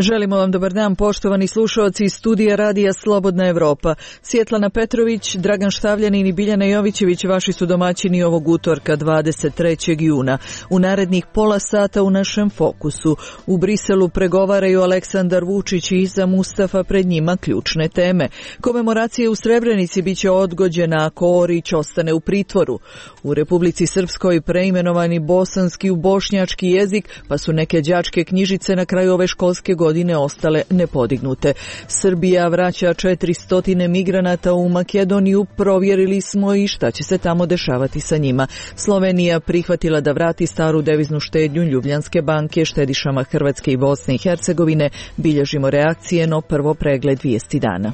Želimo vam dobar dan, poštovani slušalci iz studija Radija Slobodna Evropa. Svjetlana Petrović, Dragan Štavljanin i Biljana Jovićević vaši su domaćini ovog utorka 23. juna. U narednih pola sata u našem fokusu. U Briselu pregovaraju Aleksandar Vučić i Iza Mustafa, pred njima ključne teme. Komemoracija u Srebrenici biće odgođena ako Orić ostane u pritvoru. U Republici Srpskoj preimenovani bosanski u bošnjački jezik, pa su neke đačke knjižice na kraju ove školske godine ostale nepodignute. Srbija vraća 400 migranata u Makedoniju, provjerili smo i šta će se tamo dešavati sa njima. Slovenija prihvatila da vrati staru deviznu štednju Ljubljanske banke štedišama Hrvatske i Bosne i Hercegovine. Bilježimo reakcije, no prvo pregled vijesti dana.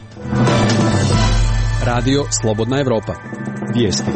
Radio Slobodna Evropa. Vijesti.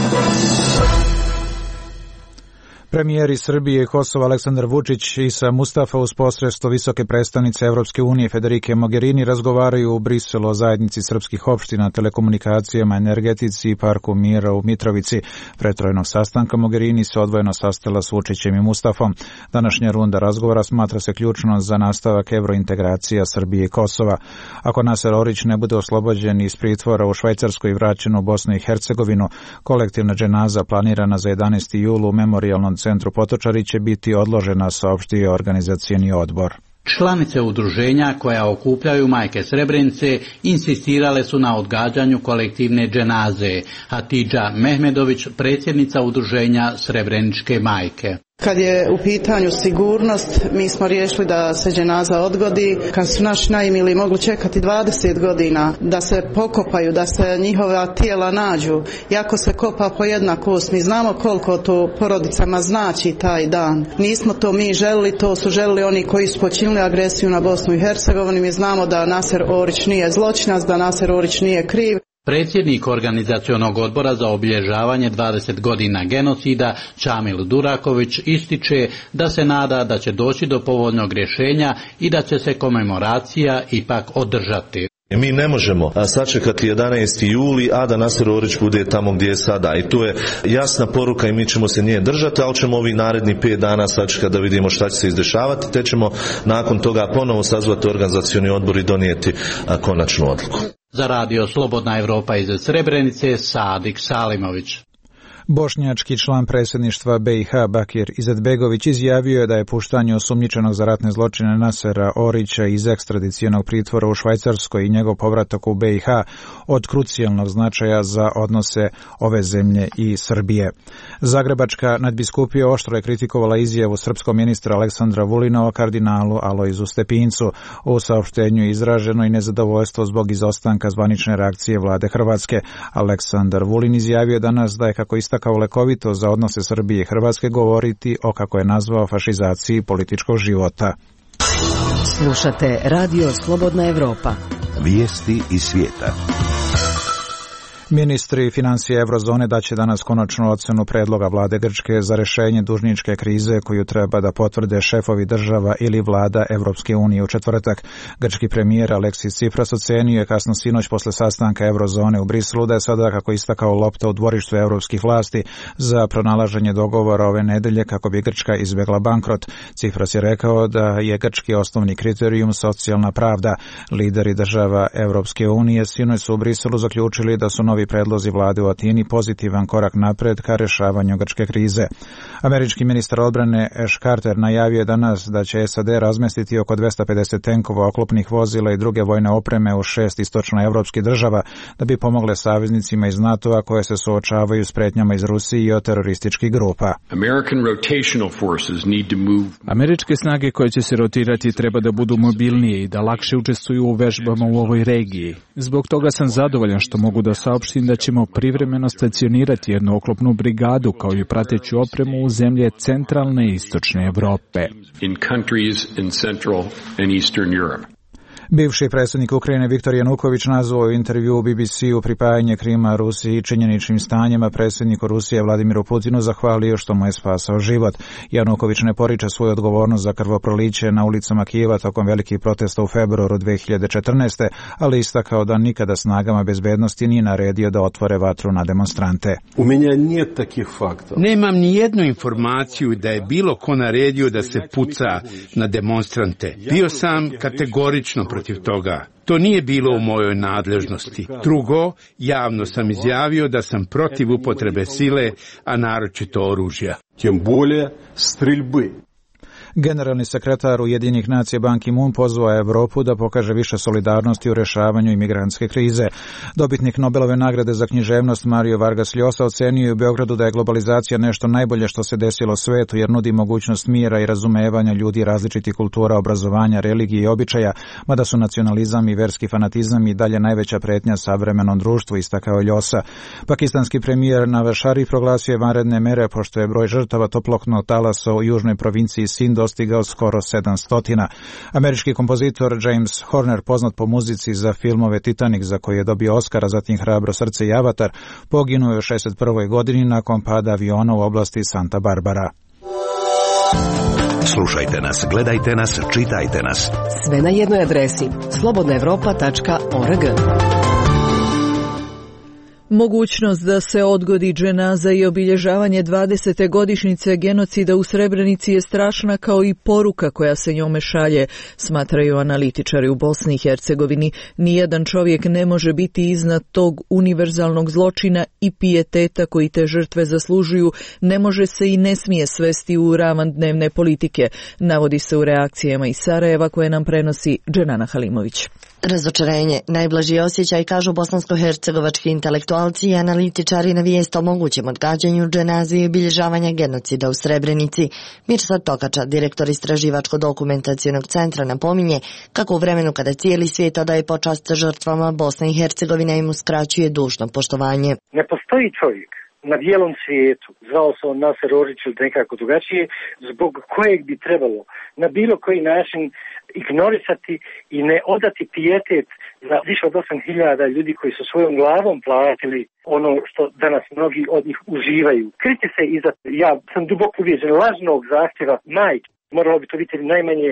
Premijeri Srbije i Kosova Aleksandar Vučić i Iza Mustafa uz posredstvo visoke predstavnice Evropske unije Federike Mogherini razgovaraju u Briselu o zajednici srpskih opština, telekomunikacijama, energetici i parku mira u Mitrovici. Pre trojnog sastanka Mogherini se odvojeno sastala s Vučićem i Mustafom. Današnja runda razgovora smatra se ključno za nastavak evrointegracija Srbije i Kosova. Ako Naser Orić ne bude oslobođen iz pritvora u Švajcarskoj i vraćen u Bosnu i Hercegovinu, kolektivna dženaza planirana za 11. julu u memorijalnom centru Potočari će biti odložena, saopštio organizacioni odbor. Članice udruženja koja okupljaju majke Srebrenice insistirale su na odgađanju kolektivne dženaze. Hatidža Mehmedović, predsjednica udruženja Srebreničke majke. Kad je u pitanju sigurnost, mi smo riješili da se dženaza odgodi. Kad su naši najmiliji mogli čekati 20 godina da se pokopaju, da se njihova tijela nađu, jako se kopa po jedna kost. Mi znamo koliko to porodicama znači taj dan. Nismo to mi želili, to su želili oni koji su počinili agresiju na Bosnu i Hercegovinu. Mi znamo da Naser Orić nije zločinac, da Naser Orić nije kriv. Predsjednik organizacionog odbora za obilježavanje 20 godina genocida Čamil Duraković ističe da se nada da će doći do povoljnog rješenja i da će se komemoracija ipak održati. Mi ne možemo sačekati 11. juli, a da Naser Orić bude tamo gdje je sada. I to je jasna poruka i mi ćemo se nje držati, ali ćemo ovih narednih 5 dana sačekati da vidimo šta će se izdešavati, te ćemo nakon toga ponovo sazvati organizacioni odbor i donijeti konačnu odluku. Za Radio Slobodna Evropa iz Srebrenice, Sadik Salimović. Bošnjački član predsjedništva BiH Bakir Izetbegović izjavio je da je puštanje osumnjičenog za ratne zločine Nasera Orića iz ekstradicionog pritvora u Švajcarskoj i njegov povratak u BiH od krucijalnog značaja za odnose ove zemlje i Srbije. Zagrebačka nadbiskupija oštro je kritikovala izjavu srpskog ministra Aleksandra Vulina o kardinalu Alojzu Stepincu. U saopštenju je izraženo i nezadovoljstvo zbog izostanka zvanične reakcije vlade Hrvatske. Aleksandar Vulin izjavio danas da je, kako istakao, lekovito za odnose Srbije i Hrvatske govoriti o, kako je nazvao, fašizaciji političkog života. Slušate Radio Slobodna Evropa. Vijesti iz svijeta. Ministri financije Eurozone daće danas konačnu ocjenu predloga vlade Grčke za rješenje dužničke krize koju treba da potvrde šefovi država ili vlada Evropske unije u četvrtak. Grčki premijer Aleksis Tsipras ocenio je kasno sinoć posle sastanka Eurozone u Briselu da je sada, kako istakao, lopta u dvorištu evropskih vlasti za pronalaženje dogovora ove nedelje kako bi Grčka izbjegla bankrot. Tsipras je rekao da je grčki osnovni kriterijum socijalna pravda. Lideri država Evropske unije sinoć su u Briselu zaključili da su novi predlozi vlade u Atini pozitivan korak napred ka rješavanju grčke krize. Američki ministar odbrane Ash Carter najavio je danas da će SAD razmestiti oko 250 tenkova, oklopnih vozila i druge vojne opreme u 6 istočnoevropskih država da bi pomogle saveznicima iz NATO-a koje se suočavaju s pretnjama iz Rusije i od terorističkih grupa. Američke snage koje će se rotirati treba da budu mobilnije i da lakše učestvuju u vežbama u ovoj regiji. Zbog toga sam zadovoljan što mogu da saopštim da ćemo privremeno stacionirati jednu oklopnu brigadu kao i prateću opremu u zemlje centralne i istočne Evrope. Bivši predsjednik Ukrajine Viktor Januković nazvao u intervju BBC-u pripajanje Krima Rusiji i činjeničnim stanjima predsjedniku Rusije Vladimiru Putinu zahvalio što mu je spasao život. Januković ne poriče svoju odgovornost za krvoproliće na ulicama Kijeva tokom velikih protesta u februaru 2014. ali istakao da nikada snagama bezbednosti nije naredio da otvore vatru na demonstrante. U menja nije takih fakta. Nemam ni jednu informaciju da je bilo ko naredio da se puca na demonstrante. Bio sam kategorično protiv toga. To nije bilo u mojoj nadležnosti. Drugo, javno sam izjavio da sam protiv upotrebe sile, a naročito oružja. Tjem bolje striljbe. Generalni sekretar Ujedinjenih nacija Ban Ki-moon pozvao Evropu da pokaže više solidarnosti u rješavanju imigrantske krize. Dobitnik Nobelove nagrade za književnost Mario Vargas Llosa ocenio je u Beogradu da je globalizacija nešto najbolje što se desilo svijetu jer nudi mogućnost mira i razumevanja ljudi različitih kultura, obrazovanja, religije i običaja, mada su nacionalizam i verski fanatizam i dalje najveća pretnja savremenom društvu, istakao Llosa. Pakistanski premijer Nawaz Sharif proglasio je vanredne mere pošto je broj žrtava toplotnog talasa u južnoj provinciji Sind dostigao skoro 700. Američki kompozitor James Horner, poznat po muzici za filmove Titanic, za koji je dobio Oscara, zatim Hrabro srce i Avatar, poginuo je u 61. godini nakon pada aviona u oblasti Santa Barbara. Slušajte nas, gledajte nas, čitajte nas. Sve na jednoj adresi slobodnaevropa.org. Mogućnost da se odgodi dženaza i obilježavanje 20. godišnjice genocida u Srebrenici je strašna kao i poruka koja se njome šalje, smatraju analitičari u Bosni i Hercegovini. Nijedan čovjek ne može biti iznad tog univerzalnog zločina i pijeteta koji te žrtve zaslužuju, ne može se i ne smije svesti u ravan dnevne politike, navodi se u reakcijama iz Sarajeva koje nam prenosi Dženana Halimović. Razočarenje, najblaži osjećaj, kažu bosansko-hercegovački intelektualci i analitičari na vijest o mogućem odgađanju dženaze i obilježavanja genocida u Srebrenici. Mirsad Tokača, direktor Istraživačko-dokumentacionog centra, napominje kako u vremenu kada cijeli svijet odaje počast žrtvama, Bosna i Hercegovina im uskraćuje dužno poštovanje. Ne postoji čovjek na bijelom svijetu, zvao se on Naser Orić ili nekako drugačije, zbog kojeg bi trebalo na bilo koji način ignorisati i ne odati pijetet za više od 8.000 ljudi koji su svojom glavom platili ono što danas mnogi od njih uživaju. Kriti se iza, ja sam duboko uvjeđen, lažnog zahtjeva majke. Moralo bi to biti najmanje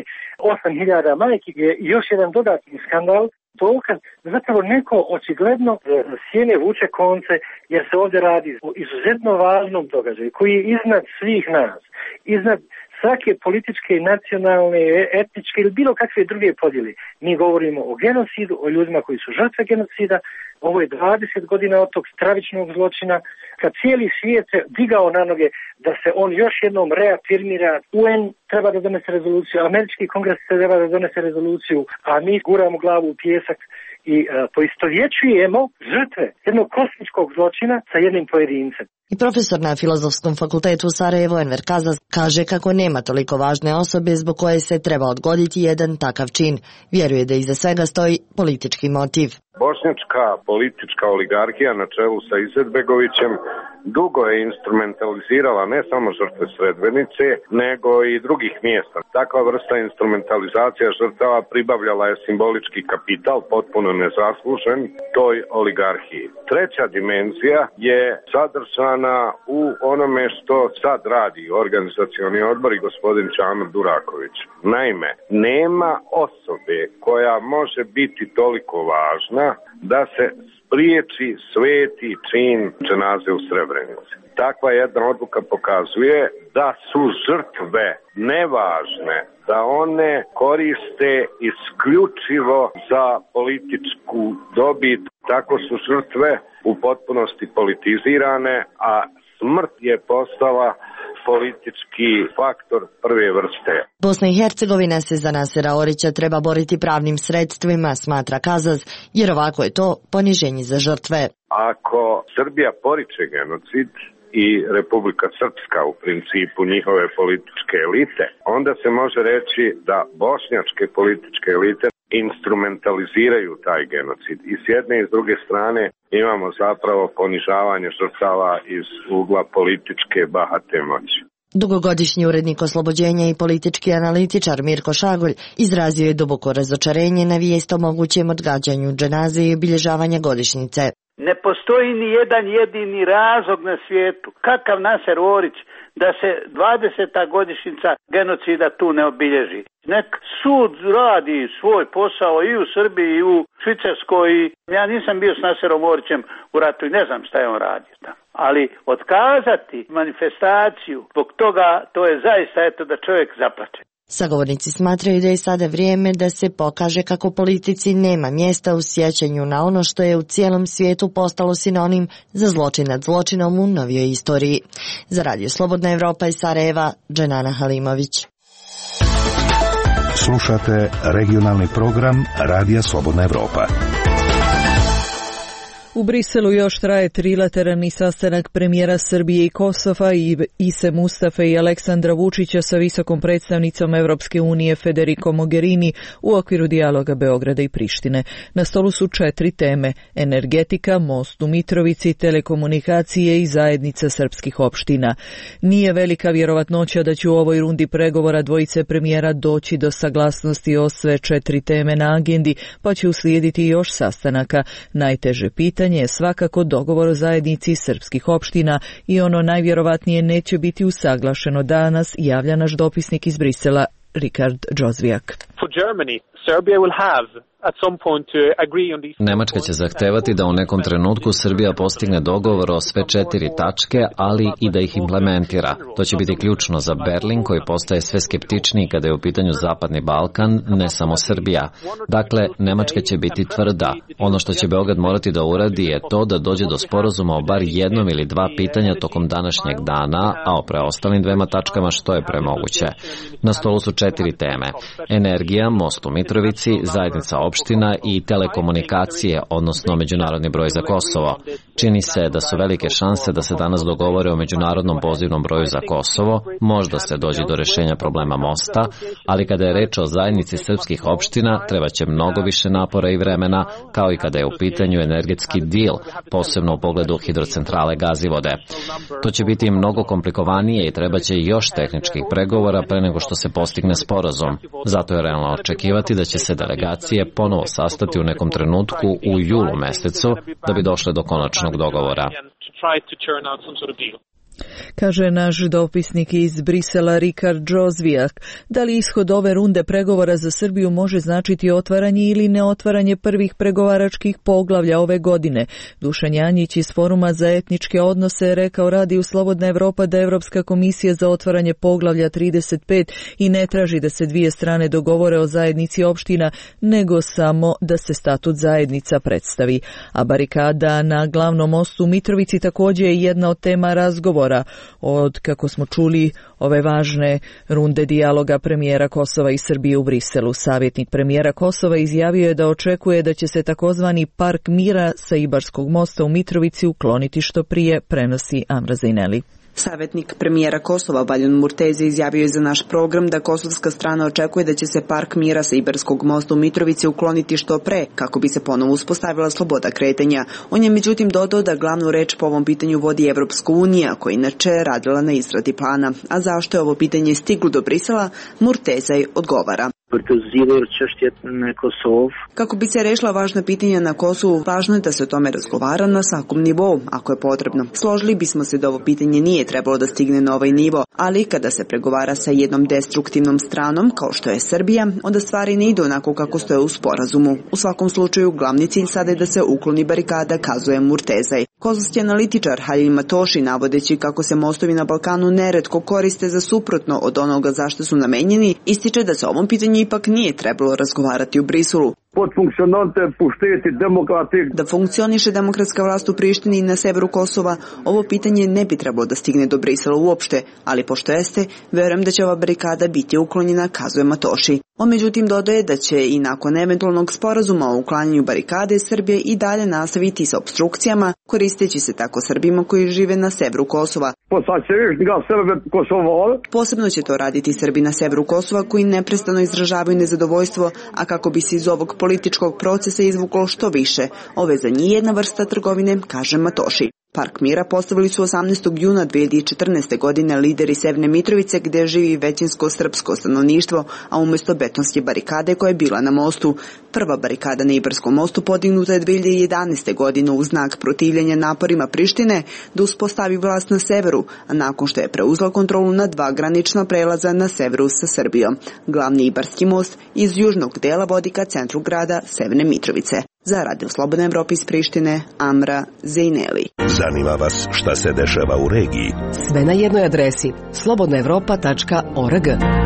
8.000 majki. Je još jedan dodatni skandal, dokaz da zapravo neko očigledno sjene vuče konce, jer se ovdje radi o izuzetno važnom događaju koji je iznad svih nas, iznad svake političke, nacionalne, etničke ili bilo kakve druge podjele. Mi govorimo o genocidu, o ljudima koji su žrtve genocida. Ovo je 20 godina od tog stravičnog zločina, kad cijeli svijet se digao na noge da se on još jednom reafirmira. UN treba da donese rezoluciju, američki kongres treba da donese rezoluciju, a mi guramo glavu u pijesak i poistovjećujemo žrtve jednog kosmičkog zločina sa jednim pojedincem. I profesor na Filozofskom fakultetu u Sarajevu Enver Kazaz kaže kako nema toliko važne osobe zbog koje se treba odgoditi jedan takav čin. Vjeruje da iza svega stoji politički motiv. Bošnjačka politička oligarhija na čelu sa Izetbegovićem dugo je instrumentalizirala ne samo žrtve Srebrenice, nego i drugih mjesta. Takva vrsta instrumentalizacija žrtava pribavljala je simbolički kapital, potpuno nezaslužen, toj oligarhiji. Treća dimenzija je sadržana u onome što sad radi organizacioni odbor i gospodin Čamil Duraković. Naime, nema osobe koja može biti toliko važna da se spriječi sveti čin dženaze u Srebrenici. Takva jedna odluka pokazuje da su žrtve nevažne, da one koriste isključivo za političku dobit. Tako su žrtve u potpunosti politizirane, a smrt je postala politički faktor prve vrste. Bosna i Hercegovina se za Nasera Orića treba boriti pravnim sredstvima, smatra Kazaz, jer ovako je to poniženje za žrtve. Ako Srbija poriče genocid i Republika Srpska u principu njihove političke elite, onda se može reći da bošnjačke političke elite instrumentaliziraju taj genocid. I s jedne i s druge strane imamo zapravo ponižavanje žrtava iz ugla političke bahate moći. Dugogodišnji urednik Oslobođenja i politički analitičar Mirko Šagulj izrazio je duboko razočarenje na vijest o mogućem odgađanju dženaze i obilježavanja godišnjice. Ne postoji ni jedan jedini razlog na svijetu. Kakav Naser Orić da se 20. godišnjica genocida tu ne obilježi. Nek sud radi svoj posao i u Srbiji i u Švicarskoj. Ja nisam bio s Naserom Orićem u ratu i ne znam šta je on radio tamo. Ali otkazati manifestaciju zbog toga, to je zaista da čovjek zaplače. Sagovornici smatraju da je sada vrijeme da se pokaže kako politici nema mjesta u sjećanju na ono što je u cijelom svijetu postalo sinonim za zločin nad zločinom u novijoj istoriji. Za Radio Slobodna Evropa iz Sarajeva, Dženana Halimović. Slušate regionalni program Radija Slobodna Evropa. U Briselu još traje trilateralni sastanak premijera Srbije i Kosova Ise Mustafe i Aleksandra Vučića sa visokom predstavnicom Evropske unije Federico Mogherini u okviru dijaloga Beograda i Prištine. Na stolu su 4 teme: energetika, most u Mitrovici, telekomunikacije i zajednica srpskih opština. Nije velika vjerovatnoća da će u ovoj rundi pregovora dvojice premijera doći do saglasnosti o sve 4 teme na agendi, pa će uslijediti još sastanaka. Najteže pitanje je svakako dogovor o zajednici srpskih opština i ono najvjerovatnije neće biti usaglašeno danas, javlja naš dopisnik iz Brisela, Rikard Džozvijak. Nemačka će zahtevati da u nekom trenutku Srbija postigne dogovor o sve 4 tačke, ali i da ih implementira. To će biti ključno za Berlin, koji postaje sve skeptičniji kada je u pitanju Zapadni Balkan, ne samo Srbija. Dakle, Nemačka će biti tvrda. Ono što će Beograd morati da uradi je to da dođe do sporazuma o bar jednom ili 2 pitanja tokom današnjeg dana, a o preostalim 2 tačkama što je premoguće. Na stolu su 4 teme: energija, most u Mitrovici, zajednica opština i telekomunikacije, odnosno međunarodni broj za Kosovo. Čini se da su velike šanse da se danas dogovore o međunarodnom pozivnom broju za Kosovo, možda se dođe do rješenja problema mosta, ali kada je reč o zajednici srpskih opština, treba će mnogo više napora i vremena, kao i kada je u pitanju energetski deal, posebno u pogledu hidrocentrale Gazivode. To će biti mnogo komplikovanije i treba će još tehničkih pregovora pre nego što se postigne sporazum. Zato je realno očekivati da će se delegacije ponovo sastati u nekom trenutku u julu mesecu da bi došle do konačnog dogovora. Kaže naš dopisnik iz Brisela Rikard Džozvijak. Da li ishod ove runde pregovora za Srbiju može značiti otvaranje ili neotvaranje prvih pregovaračkih poglavlja ove godine? Dušan Janjić iz Foruma za etničke odnose je rekao Radiju Slobodna Evropa da Evropska komisija za otvaranje poglavlja 35 i ne traži da se 2 strane dogovore o zajednici opština, nego samo da se statut zajednica predstavi. A barikada na glavnom mostu u Mitrovici također je jedna od tema razgovora od, kako smo čuli, ove važne runde dijaloga premijera Kosova i Srbije u Briselu. Savjetnik premijera Kosova izjavio je da očekuje da će se takozvani park mira sa Ibarskog mosta u Mitrovici ukloniti što prije, prenosi Amra Zajneli. Savjetnik premijera Kosova Baljan Murtezi izjavio je za naš program da kosovska strana očekuje da će se park mira sa Ibarskog mosta u Mitrovici ukloniti što pre, kako bi se ponovo uspostavila sloboda kretanja. On je međutim dodao da glavnu reč po ovom pitanju vodi Evropska unija, koja inače radila na izradi plana. A zašto je ovo pitanje stiglo do Brisela, Murtezaj odgovara. Kako bi se rešila važna pitanja na Kosovu, važno je da se o tome razgovara na svakom nivou, ako je potrebno. Složili bismo se da ovo pitanje nije trebalo da stigne na ovaj nivo, ali kada se pregovara sa jednom destruktivnom stranom, kao što je Srbija, onda stvari ne idu onako kako stoje u sporazumu. U svakom slučaju, glavni cilj sada je da se ukloni barikada, kazuje Murtezaj. Kosovski analitičar Halil Matoši, navodeći kako se mostovi na Balkanu neretko koriste za suprotno od onoga zašto su namenjeni, ističe da se o ovom pitanju ipak nije trebalo razgovarati u Briselu. Da funkcioniše demokratska vlast u Prištini i na severu Kosova, ovo pitanje ne bi trebalo da stigne do Brisela uopšte, ali pošto jeste, verujem da će ova barikada biti uklonjena, kazuje Matoši. On međutim dodaje da će i nakon eventualnog sporazuma o uklanjanju barikade Srbije i dalje nastaviti sa opstrukcijama, koristeći se tako Srbima koji žive na severu Kosova. Posebno će to raditi Srbi na severu Kosova koji neprestano izražavaju nezadovoljstvo, a kako bi se iz ovog političkog procesa izvuklo što više. Ovo je za njih jedna vrsta trgovine, kaže Matoši. Park mira postavili su 18. juna 2014. godine lideri Severne Mitrovice gdje živi većinsko srpsko stanovništvo, a umjesto betonske barikade koja je bila na mostu. Prva barikada na Ibarskom mostu podignuta je 2011. godine u znak protivljenja naporima Prištine da uspostavi vlast na severu, a nakon što je preuzela kontrolu na 2 granična prelaza na severu sa Srbijom. Glavni Ibarski most iz južnog dela vodi ka centru grada Severne Mitrovice. Za Radio Slobodna Evropa iz Prištine, Amra Zejneli. Zanima vas šta se dešava u regiji? Sve na jednoj adresi slobodnaevropa.org.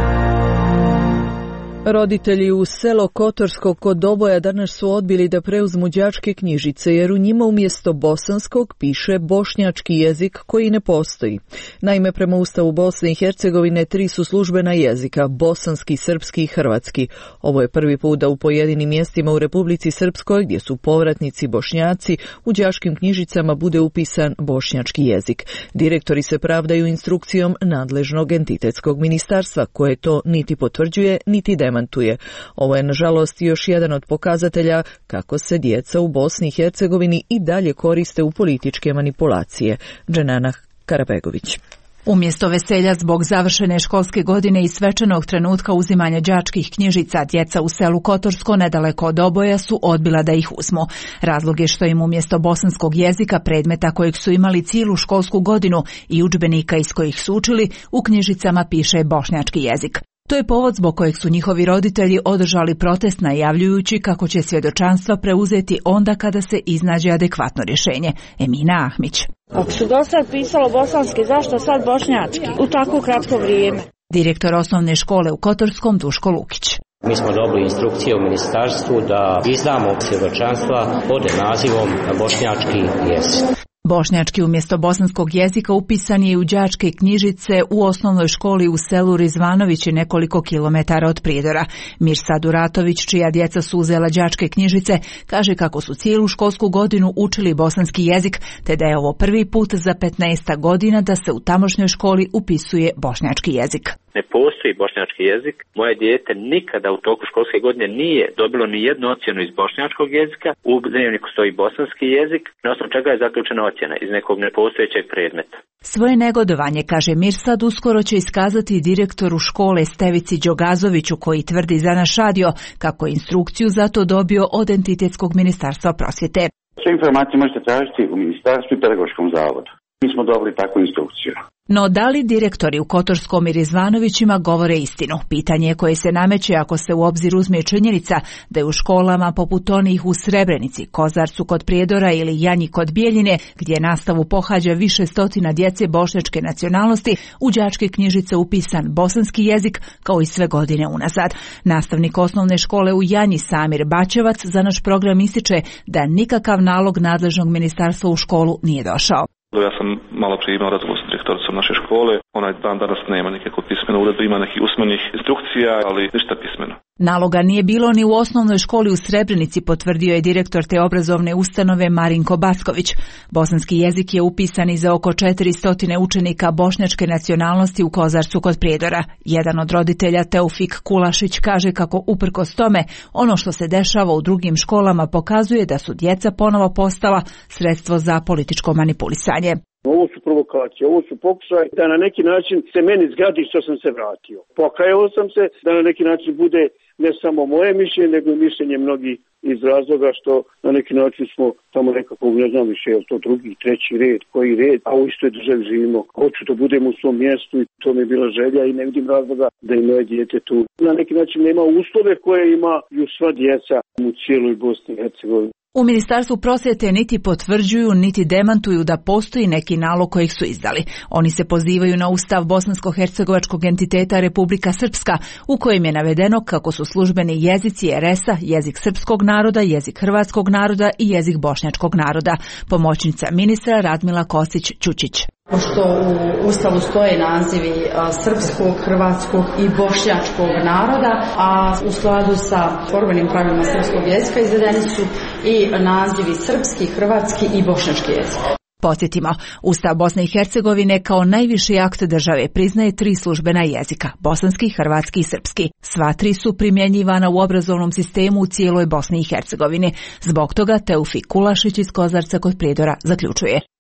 Roditelji u selo Kotorsko kod Doboja danas su odbili da preuzmu đačke knjižice jer u njima umjesto bosanskog piše bošnjački jezik koji ne postoji. Naime, prema Ustavu Bosne i Hercegovine 3 su službena jezika, bosanski, srpski i hrvatski. Ovo je prvi put da u pojedinim mjestima u Republici Srpskoj, gdje su povratnici Bošnjaci, u đačkim knjižicama bude upisan bošnjački jezik. Direktori se pravdaju instrukcijom nadležnog entitetskog ministarstva koje to niti potvrđuje niti demantuje. Ovo je nažalost još jedan od pokazatelja kako se djeca u Bosni i Hercegovini i dalje koriste u političke manipulacije. Dženana Karabegović. Umjesto veselja zbog završene školske godine i svečanog trenutka uzimanja đačkih knjižica, djeca u selu Kotorsko nedaleko od Doboja su odbila da ih uzmu. Razlog je što im umjesto bosanskog jezika, predmeta kojeg su imali cijelu školsku godinu i udžbenika iz kojih su učili, u knjižicama piše bošnjački jezik. To je povod zbog kojeg su njihovi roditelji održali protest najavljujući kako će svjedočanstva preuzeti onda kada se iznađe adekvatno rješenje. Emina Ahmić. Ako su do sad pisalo bosanski, zašto sad bošnjački u tako kratko vrijeme? Direktor osnovne škole u Kotorskom Duško Lukić. Mi smo dobili instrukcije u ministarstvu da izdamo svjedočanstva pod nazivom bošnjački jezik. Bošnjački umjesto bosanskog jezika upisan je u đačke knjižice u osnovnoj školi u selu Rizvanovići nekoliko kilometara od Prijedora. Mirsad Uratović, čija djeca su uzela đačke knjižice, kaže kako su cijelu školsku godinu učili bosanski jezik, te da je ovo prvi put za 15 godina da se u tamošnjoj školi upisuje bošnjački jezik. Ne postoji bošnjački jezik. Moje dijete nikada u toku školske godine nije dobilo ni jednu ocjenu iz bošnjačkog jezika. U dnevniku stoji bosanski jezik, na osnovu čega je zaključena ocjena iz nekog nepostojećeg predmeta. Svoje negodovanje, kaže Mirsad, uskoro će iskazati direktoru škole Stevici Đogazoviću, koji tvrdi za naš radio kako je instrukciju za to dobio od entitetskog ministarstva prosvjete. Sve informacije možete tražiti u ministarstvu i pedagoškom zavodu. Mi smo dobili takvu instrukciju. No da li direktori u Kotorskom i Rizvanovićima govore istinu? Pitanje koje se nameće ako se u obzir uzme činjenica da je u školama poput onih u Srebrenici, Kozarcu kod Prijedora ili Janji kod Bijeljine, gdje nastavu pohađa više stotina djece bošnjačke nacionalnosti, u đačke knjižice upisan bosanski jezik kao i sve godine unazad. Nastavnik osnovne škole u Janji Samir Bačevac za naš program ističe da nikakav nalog nadležnog ministarstva u školu nije došao. Ja sam malo prije imao razgovor s direktoricom naše škole, ona dan danas nema nikakvu pismenu uredbu, ima nekih usmenih instrukcija, ali ništa pismeno. Naloga nije bilo ni u osnovnoj školi u Srebrenici, potvrdio je direktor te obrazovne ustanove Marinko Backović. Bosanski jezik je upisan i za oko 400 učenika bošnjačke nacionalnosti u Kozarcu kod Prijedora. Jedan od roditelja, Teufik Kulašić, kaže kako uprkos tome ono što se dešava u drugim školama pokazuje da su djeca ponovo postala sredstvo za političko manipulisanje. Ovo su provokacije, ovo su pokušaj da na neki način se meni zgradi što sam se vratio. Pokajao sam se da na neki način bude ne samo moje mišljenje, nego i mišljenje mnogih iz razloga što na neki način smo tamo nekako, ne znam više, je to drugi, treći red, koji red, a u istoj državi živimo. Hoću da budem u svom mjestu i to mi je bila želja i ne vidim razloga da i moje dijete tu. Na neki način nema uslove koje imaju sva djeca u cijeloj Bosni i Hercegovini. U Ministarstvu prosvjete niti potvrđuju, niti demantuju da postoji neki nalog kojeg su izdali. Oni se pozivaju na Ustav bosansko-hercegovačkog entiteta Republika Srpska, u kojem je navedeno kako su službeni jezici RS-a, jezik srpskog naroda, jezik hrvatskog naroda i jezik bošnjačkog naroda. Pomoćnica ministra Radmila Kosić-Ćučić. Pošto u Ustavu stoje nazivi srpskog, hrvatskog i bošnjačkog naroda, a u skladu sa formalnim pravilima srpskog jezika izvedeni su i nazivi srpski, hrvatski i bošnjački jezik. Podsjetimo, Ustav Bosne i Hercegovine kao najviši akt države priznaje 3 službena jezika, bosanski, hrvatski i srpski. Sva 3 su primjenjivana u obrazovnom sistemu u cijeloj Bosni i Hercegovini. Zbog toga Teufik Kulašić iz Kozarca kod Prijedora zaključuje.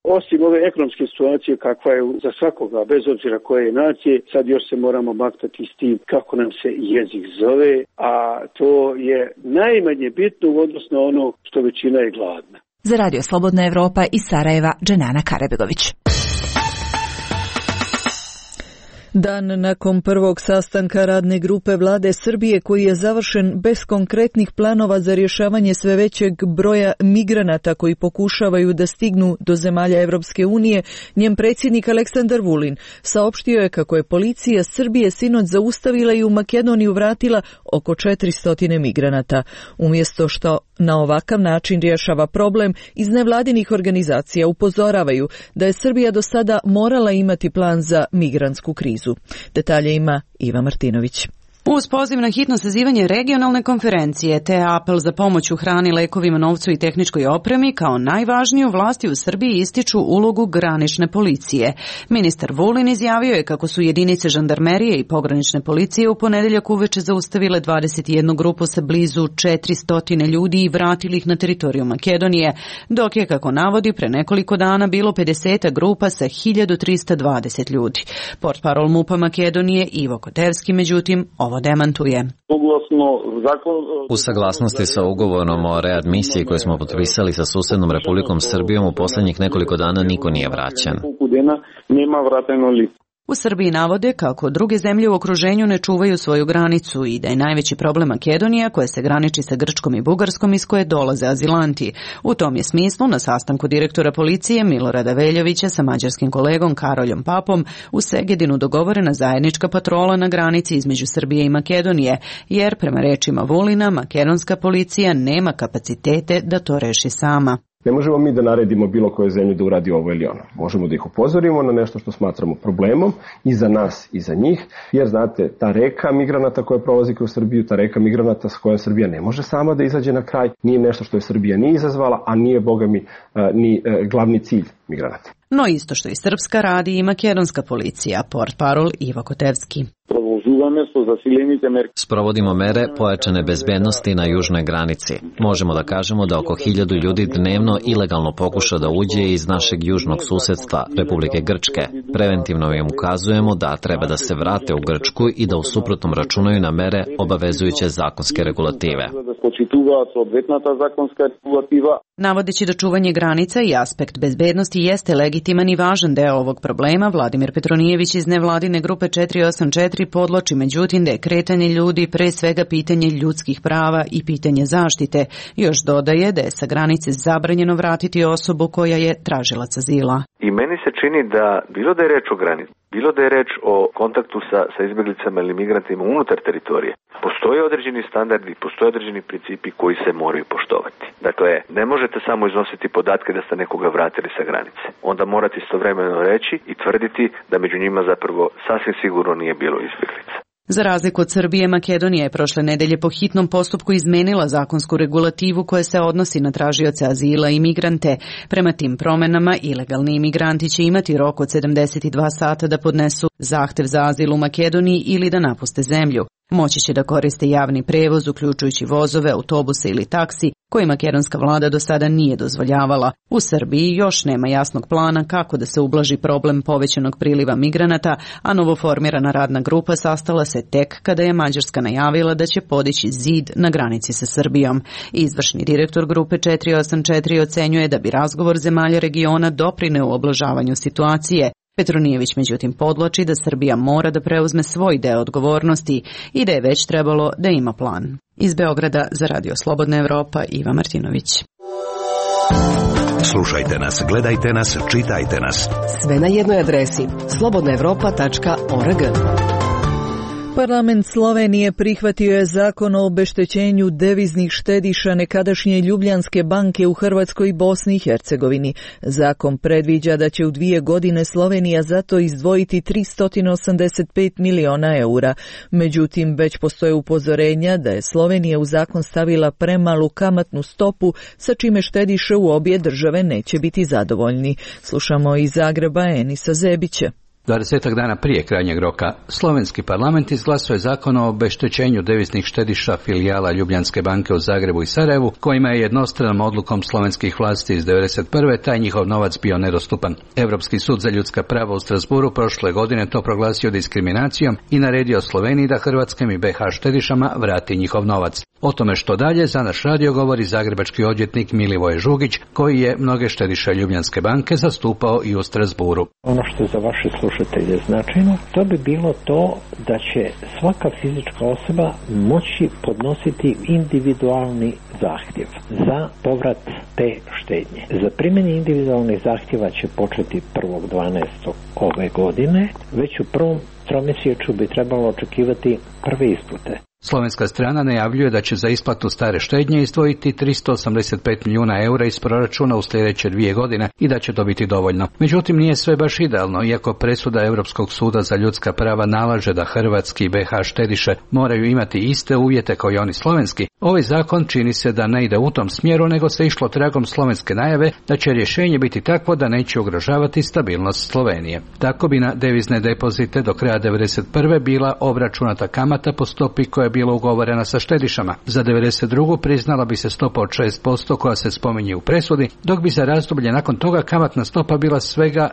Osim ove ekonomske situacije kakva je za svakoga, bez obzira koje je nacije, sad još se moramo maktati s tim kako nam se jezik zove, a to je najmanje bitno u odnosu na ono što većina je gladna. Za Radio Slobodna Evropa iz Sarajeva, Dženana Karebegović. Dan nakon prvog sastanka radne grupe vlade Srbije koji je završen bez konkretnih planova za rješavanje sve većeg broja migranata koji pokušavaju da stignu do zemalja Evropske unije, njen predsjednik Aleksandar Vulin saopštio je kako je policija Srbije sinoć zaustavila i u Makedoniju vratila oko 400 migranata. Umjesto što na ovakav način rješava problem, iz nevladinih organizacija upozoravaju da je Srbija do sada morala imati plan za migrantsku krizu. Detalje ima Iva Martinović. Uz poziv na hitno sazivanje regionalne konferencije te apel za pomoć u hrani, lekovima, novcu i tehničkoj opremi, kao najvažniju vlasti u Srbiji ističu ulogu granične policije. Ministar Vulin izjavio je kako su jedinice žandarmerije i pogranične policije u ponedeljak uveče zaustavile 21 grupu sa blizu 400 ljudi i vratili ih na teritoriju Makedonije, dok je, kako navodi, pre nekoliko dana bilo 50 grupa sa 1320 ljudi. Portparol MUP-a Makedonije Ivo Kotevski, međutim, ovo demantuje. U saglasnosti sa ugovorom o readmisiji koji smo potpisali sa susednom Republikom Srbijom, u posljednjih nekoliko dana niko nije vraćen. U Srbiji navode kako druge zemlje u okruženju ne čuvaju svoju granicu i da je najveći problem Makedonija, koja se graniči sa Grčkom i Bugarskom, iz koje dolaze azilanti. U tom je smislu na sastanku direktora policije Milorada Veljovića sa mađarskim kolegom Karoljom Papom u Segedinu dogovorena zajednička patrola na granici između Srbije i Makedonije, jer prema rečima Vulina makedonska policija nema kapacitete da to reši sama. Ne možemo mi da naredimo bilo koje zemlje da uradi ovo ili ono. Možemo da ih upozorimo na nešto što smatramo problemom i za nas i za njih, jer znate, ta reka migranata koja prolazi kroz Srbiju, ta reka migranata s kojom Srbija ne može sama da izađe na kraj, nije nešto što je Srbija ni izazvala, a nije, boga mi, ni glavni cilj migranata. No isto što i srpska radi i makedonska policija, portparol Ivo Kotevski. Sprovodimo mere pojačane bezbednosti na južnoj granici. Možemo da kažemo da oko 1000 ljudi dnevno ilegalno pokuša da uđe iz našeg južnog susedstva, Republike Grčke. Preventivno im ukazujemo da treba da se vrate u Grčku i da u suprotnom računaju na mere obavezujuće zakonske regulative. Navodeći da čuvanje granica i aspekt bezbednosti jeste legitiman i važan deo ovog problema, Vladimir Petronijević iz nevladine grupe 484 podloči međutim da je kretanje ljudi pre svega pitanje ljudskih prava i pitanje zaštite. Još dodaje da je sa granice zabranjeno vratiti osobu koja je tražilac azila. I meni se čini da, bilo da je reč o granici, bilo da je reč o kontaktu sa izbjeglicama ili migrantima unutar teritorije, postoje određeni standardi, postoje određeni principi koji se moraju poštovati. Dakle, ne možete samo iznositi podatke da ste nekoga vratili sa granice. Onda morate istovremeno reći i tvrditi da među njima zapravo sasvim sigurno nije bilo izbjeglica. Za razliku od Srbije, Makedonija je prošle nedelje po hitnom postupku izmenila zakonsku regulativu koja se odnosi na tražioce azila i migrante. Prema tim promenama, ilegalni imigranti će imati rok od 72 sata da podnesu zahtev za azil u Makedoniji ili da napuste zemlju. Moći će da koriste javni prevoz, uključujući vozove, autobuse ili taksi, koje makedonska vlada do sada nije dozvoljavala. U Srbiji još nema jasnog plana kako da se ublaži problem povećanog priliva migranata, a novoformirana radna grupa sastala se tek kada je Mađarska najavila da će podići zid na granici sa Srbijom. Izvršni direktor grupe 484 ocenjuje da bi razgovor zemalja regiona doprineo u oblažavanju situacije. Petronijević međutim podvlači da Srbija mora da preuzme svoj deo odgovornosti i da je već trebalo da ima plan. Iz Beograda za Radio Slobodna Evropa, Iva Martinović. Slušajte nas, gledajte nas, čitajte nas. Sve na jednoj adresi slobodnaevropa.org. Parlament Slovenije prihvatio je zakon o obeštećenju deviznih štediša nekadašnje Ljubljanske banke u Hrvatskoj i Bosni i Hercegovini. Zakon predviđa da će u 2 godine Slovenija za to izdvojiti 385 miliona eura. Međutim, već postoje upozorenja da je Slovenija u zakon stavila premalu kamatnu stopu, sa čime štediše u obje države neće biti zadovoljni. Slušamo iz Zagreba Enisa Zebića. 20 dana prije krajnjeg roka, slovenski parlament izglasao je zakon o obeštećenju deviznih štediša filijala Ljubljanske banke u Zagrebu i Sarajevu, kojima je jednostranom odlukom slovenskih vlasti iz 1991. taj njihov novac bio nedostupan. Europski sud za ljudska prava u Strasburu prošle godine to proglasio diskriminacijom i naredio Sloveniji da hrvatskim i BH štedišama vrati njihov novac. O tome što dalje za naš radio govori zagrebački odvjetnik Milivoje Žugić, koji je mnoge štediše Ljubljanske banke zastupao i u Strasburu. Ono što je za vaše slušatelje značajno, to bi bilo to da će svaka fizička osoba moći podnositi individualni zahtjev za povrat te štednje. Za primjenu individualnih zahtjeva će početi 1.12. ove godine, već u prvom tromjesečju bi trebalo očekivati prve isplate. Slovenska strana najavljuje da će za isplatu stare štednje izdvojiti 385 milijuna eura iz proračuna u sljedeće 2 godine i da će to biti dovoljno. Međutim, nije sve baš idealno, iako presuda Europskog suda za ljudska prava nalaže da hrvatski BH štediše moraju imati iste uvjete kao i oni slovenski. Ovaj zakon čini se da ne ide u tom smjeru, nego se išlo tragom slovenske najave da će rješenje biti takvo da neće ugrožavati stabilnost Slovenije. Tako bi na devizne depozite do kraja 1991. bila obračunata kamata po stopi koja je bila ugovorena sa štedišama. Za 1992. priznala bi se stopa od 6% koja se spominje u presudi, dok bi za razdoblje nakon toga kamatna stopa bila svega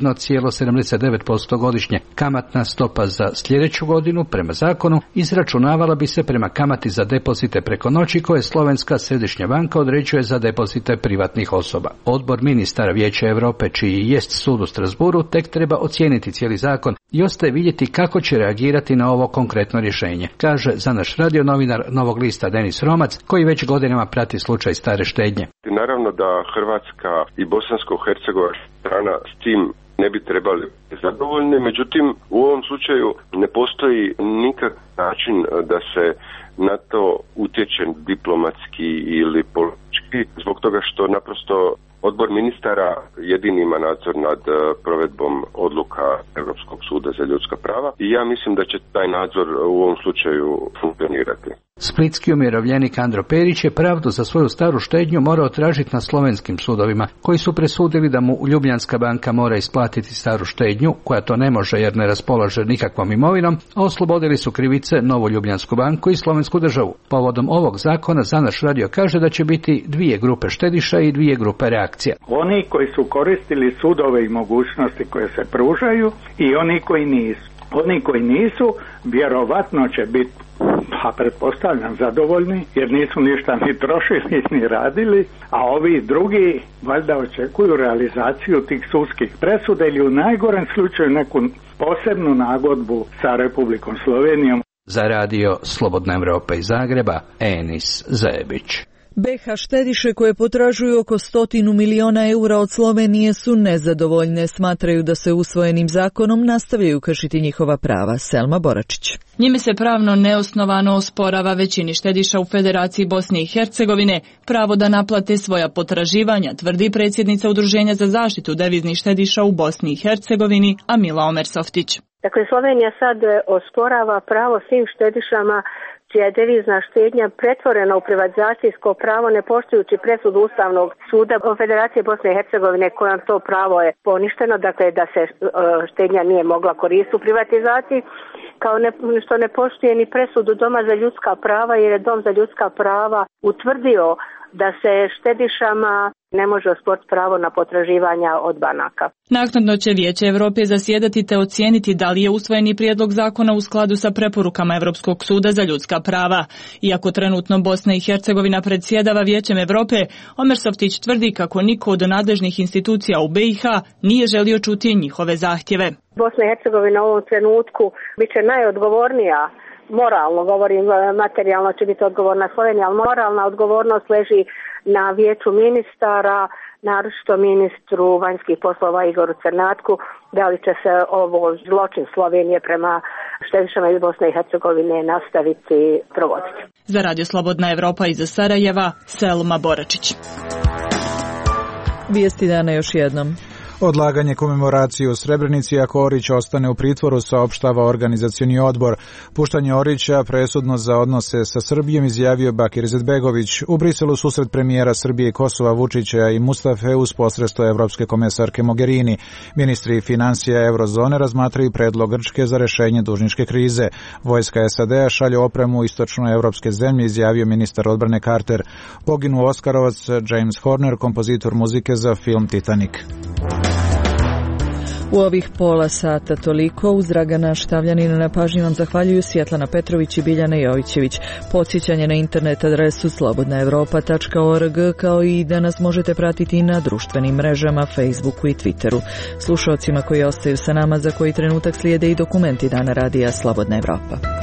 1,79% godišnje. Kamatna stopa za sljedeću godinu prema zakonu izračunavala bi se prema kamati za depozite preko noći koje Slovenska središnja banka određuje za depozite privatnih osoba. Odbor ministara Vijeća Europe, čiji jest sud u Strasburu, tek treba ocijeniti cijeli zakon i ostaje vidjeti kako će reagirati na ovo konkretno rješenje, kaže za naš radio novinar Novog lista Denis Romac, koji već godinama prati slučaj stare štednje. Naravno da Hrvatska i bosansko-hercegovačka strana s tim ne bi trebali biti zadovoljni, međutim u ovom slučaju ne postoji nikakav način da se na to utječe diplomatski ili politički, zbog toga što naprosto Odbor ministara jedini ima nadzor nad provedbom odluka Europskog suda za ljudska prava i ja mislim da će taj nadzor u ovom slučaju funkcionirati. Splitski umirovljenik Andro Perić je pravdu za svoju staru štednju morao tražiti na slovenskim sudovima, koji su presudili da mu Ljubljanska banka mora isplatiti staru štednju, koja to ne može jer ne raspolaže nikakvom imovinom, a oslobodili su krivice Novu Ljubljansku banku i Slovensku državu. Povodom ovog zakona za naš radio kaže da će biti 2 grupe štediša i 2 grupe reakcija. Oni koji su koristili sudove i mogućnosti koje se pružaju i oni koji nisu. Oni koji nisu, vjerovatno će biti, pa pretpostavljam, zadovoljni, jer nisu ništa ni trošili ni radili, a ovi drugi valjda očekuju realizaciju tih sudskih presuda ili u najgorem slučaju neku posebnu nagodbu sa Republikom Slovenijom. Za radio Slobodna Evropa iz Zagreba, Enis Zebić. BH štediše koje potražuju oko 100 miliona eura od Slovenije su nezadovoljne, smatraju da se usvojenim zakonom nastavljaju kršiti njihova prava. Selma Boračić. Njime se pravno neosnovano osporava većini štediša u Federaciji Bosne i Hercegovine pravo da naplate svoja potraživanja, tvrdi predsjednica Udruženja za zaštitu deviznih štediša u Bosni i Hercegovini, Amila Omersoftić. Dakle, Slovenija sad osporava pravo svim štedišama čija je devizna štednja pretvorena u privatizacijsko pravo ne poštujući presudu Ustavnog suda Federacije Bosne i Hercegovine kojom to pravo je poništeno, dakle da se štednja nije mogla koristiti u privatizaciji, kao što ne poštuje ni presudu Doma za ljudska prava jer je Dom za ljudska prava utvrdio da se štedišama ne može osporiti pravo na potraživanja od banaka. Naknadno će Vijeće Europe zasjedati te ocijeniti da li je usvojeni prijedlog zakona u skladu sa preporukama Europskog suda za ljudska prava. Iako trenutno Bosna i Hercegovina predsjedava Vijećem Europe, Omersoftić tvrdi kako niko od nadležnih institucija u BiH nije želio čuti njihove zahtjeve. Bosna i Hercegovina u ovom trenutku biće najodgovornija, moralno govorim, materijalno će biti odgovorna Slovenija, ali moralna odgovornost leži na Vijeću ministara, naročito ministru vanjskih poslova Igoru Crnatku, da li će se ovo zločin Slovenije prema štedišama iz Bosne i Hercegovine nastaviti provoditi. Za Radio Slobodna Evropa iz Sarajeva, Selma Boračić. Vijesti dana još jednom. Odlaganje komemoracije u Srebrenici ako Orić ostane u pritvoru, saopštava organizacioni odbor. Puštanje Orića presudno za odnose sa Srbijom, izjavio Bakir Izetbegović. U Briselu susret premijera Srbije i Kosova Vučića i Mustafe uz posredstvo evropske komesarke Mogherini. Ministri finansija eurozone razmatraju predlog Grčke za rešenje dužničke krize. Vojska SAD-a šalje opremu u istočnoevropske zemlje, izjavio ministar odbrane Carter. Poginuo Oskarovac James Horner, kompozitor muzike za film Titanic. U ovih pola sata toliko. Uz Dragana Štavljanina na pažnji vam zahvaljuju Svjetlana Petrović i Biljana Jovićević. Podsjećanje na internet adresu slobodnaevropa.org, kao i da nas možete pratiti na društvenim mrežama, Facebooku i Twitteru. Slušaocima koji ostaju sa nama, za koji trenutak slijede i dokumenti Dana radija Slobodna Evropa.